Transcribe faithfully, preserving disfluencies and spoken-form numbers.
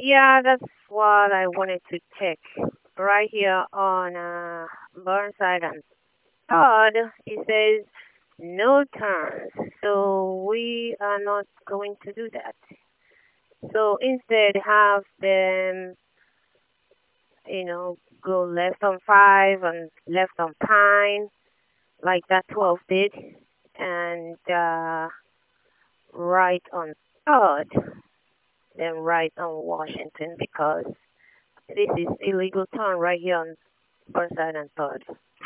Yeah, that's what I wanted to check. Right here on uh, Burnside and Todd, it says no turns. So we are not going to do that. So instead, have them, you know, go left on five and left on Pine, like that twelve did, and uh, right on Todd, then right on Washington because this is illegal turn right here on Burnside and Todd.